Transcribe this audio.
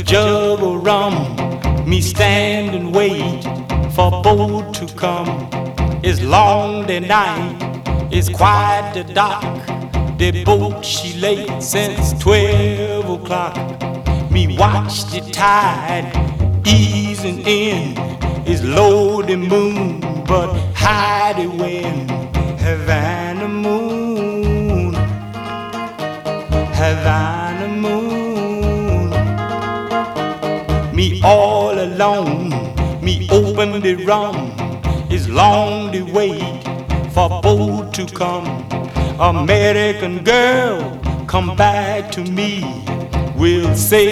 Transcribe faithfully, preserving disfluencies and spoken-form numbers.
jug of rum, me stand and wait for boat to come. It's long the night, it's quiet the dark. The boat she late since twelve o'clock. Me watch the tide easing in. It's low the moon, but high the wind. Havana moon, Havana moon. Me all alone, me open the rum. It's long the wait for boat to come. American girl, come back to me. We'll say